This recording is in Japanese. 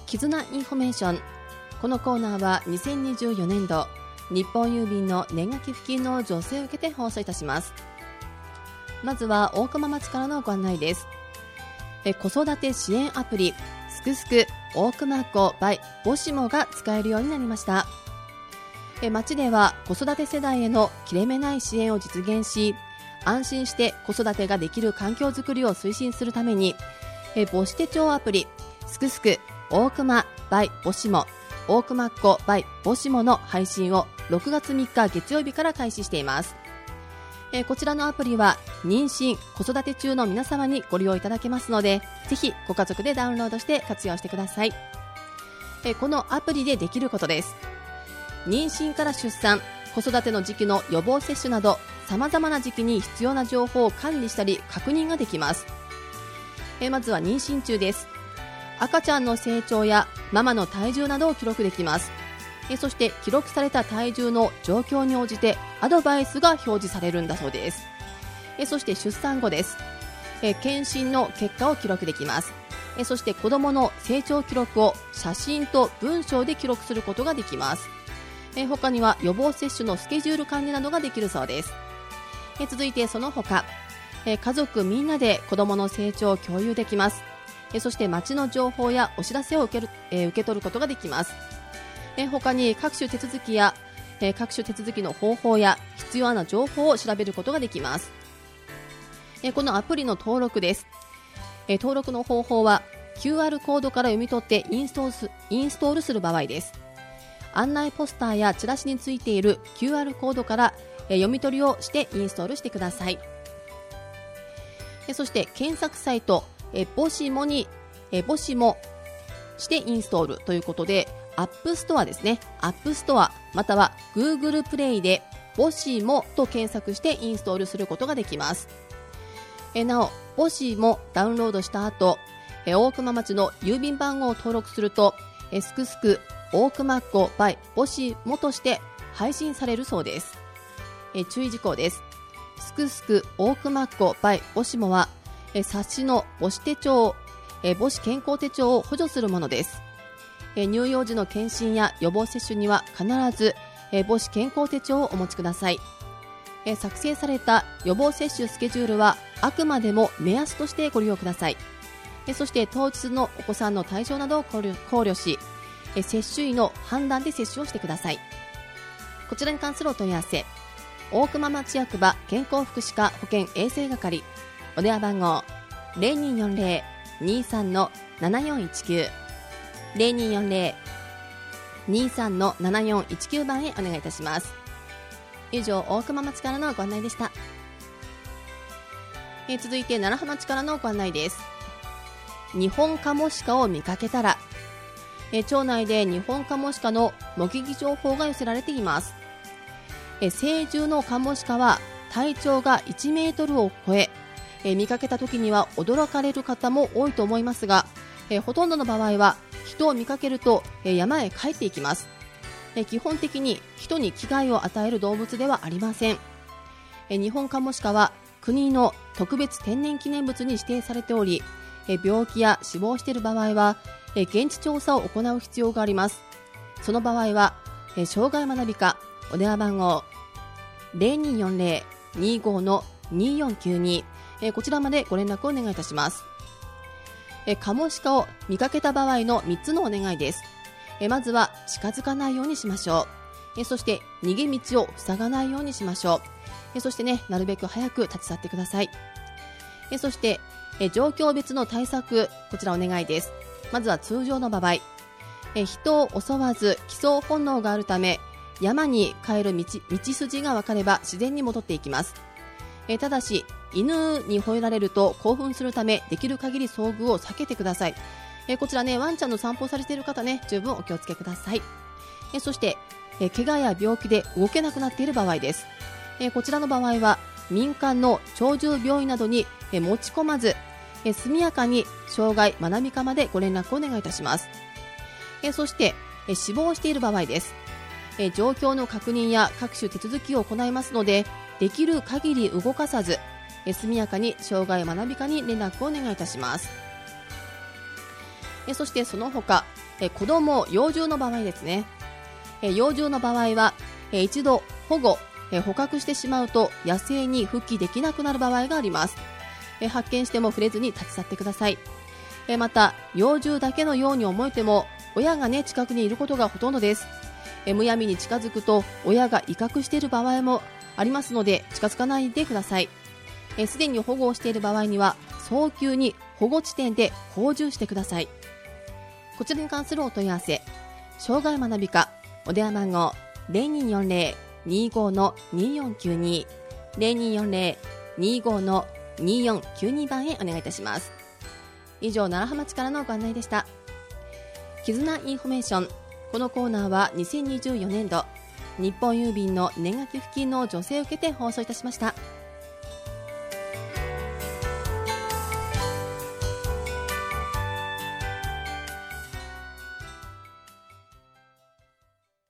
絆インフォメーション。このコーナーは2024年度日本郵便の年賀寄付金の助成を受けて放送いたします。まずは大熊町からのご案内です。子育て支援アプリすくすく大熊っ子 by ぼしもが使えるようになりました。町では子育て世代への切れ目ない支援を実現し、安心して子育てができる環境づくりを推進するために、母子手帳アプリすくすく大熊 by ぼしも大熊っ子 by ぼしもの配信を6月3日月曜日から開始しています。こちらのアプリは妊娠子育て中の皆様にご利用いただけますので、ぜひご家族でダウンロードして活用してください。このアプリでできることです。妊娠から出産、子育ての時期の予防接種など様々な時期に必要な情報を管理したり確認ができます。まずは妊娠中です。赤ちゃんの成長やママの体重などを記録できます。そして記録された体重の状況に応じてアドバイスが表示されるんだそうです。そして出産後です。検診の結果を記録できます。そして子どもの成長記録を写真と文章で記録することができます。他には予防接種のスケジュール管理などができるそうです。続いてその他、家族みんなで子どもの成長を共有できます。そして町の情報やお知らせを受け取ることができます。他に各種手続きの方法や必要な情報を調べることができます。このアプリの登録です。登録の方法は QR コードから読み取ってインストールする場合です。案内ポスターやチラシについている QR コードから読み取りをしてインストールしてください。そして検索サイトぼしもしてインストールということで、アップストアですね。アップストアまたは Google プレイでぼしもと検索してインストールすることができます。なお、ぼしもダウンロードした後、大熊町の郵便番号を登録すると、すくすく大熊っ子 by ぼしもとして配信されるそうです。注意事項です。すくすく大熊っ子 by ぼしもは、冊子の母子手帳、母子健康手帳を補助するものです。乳幼児の検診や予防接種には必ず母子健康手帳をお持ちください。作成された予防接種スケジュールはあくまでも目安としてご利用ください。そして当日のお子さんの体調などを考慮し、接種医の判断で接種をしてください。こちらに関するお問い合わせ、大熊町役場健康福祉課保健衛生係、お電話番号 0240-23-7419 0240-23-7419 番へお願いいたします。以上、大熊町からのご案内でした。続いて楢葉町からのご案内です。ニホンカモシカを見かけたら、町内でニホンカモシカの目撃情報が寄せられています。成獣のカモシカは体長が1メートルを超え、見かけた時には驚かれる方も多いと思いますが、ほとんどの場合は人を見かけると山へ帰っていきます。基本的に人に危害を与える動物ではありません。ニホンカモシカは国の特別天然記念物に指定されており、病気や死亡している場合は現地調査を行う必要があります。その場合は障害学び課お電話番号 0240-25-2492 こちらまでご連絡をお願いいたします。カモシカを見かけた場合の3つのお願いです。まずは近づかないようにしましょう。そして逃げ道を塞がないようにしましょう。そしてね、なるべく早く立ち去ってください。そして状況別の対策、こちらお願いです。まずは通常の場合、人を襲わず帰巣本能があるため、山に帰る道筋が分かれば自然に戻っていきます。ただし犬に吠えられると興奮するため、できる限り遭遇を避けてください。こちらね、ワンちゃんの散歩されている方ね、十分お気をつけください。そして怪我や病気で動けなくなっている場合です。こちらの場合は民間の鳥獣病院などに持ち込まず、速やかに障害学び課までご連絡をお願いいたします。そして死亡している場合です。状況の確認や各種手続きを行いますので、できる限り動かさず、速やかに障害学び課に連絡をお願いいたします。そしてその他、 子供、幼獣の場合ですね。幼獣の場合は、一度保護、捕獲してしまうと野生に復帰できなくなる場合があります。発見しても触れずに立ち去ってください。また幼獣だけのように思えても親が近くにいることがほとんどです。むやみに近づくと親が威嚇している場合もありますので近づかないでください。すでに保護をしている場合には早急に保護地点で放獣してください。こちらに関するお問い合わせ、障害学び課お電話番号 0240-25-2492 0240-25-2492 番へお願いいたします。以上、楢葉町からのご案内でした。絆インフォメーション、このコーナーは2024年度日本郵便の年賀寄付金の助成を受けて放送いたしました。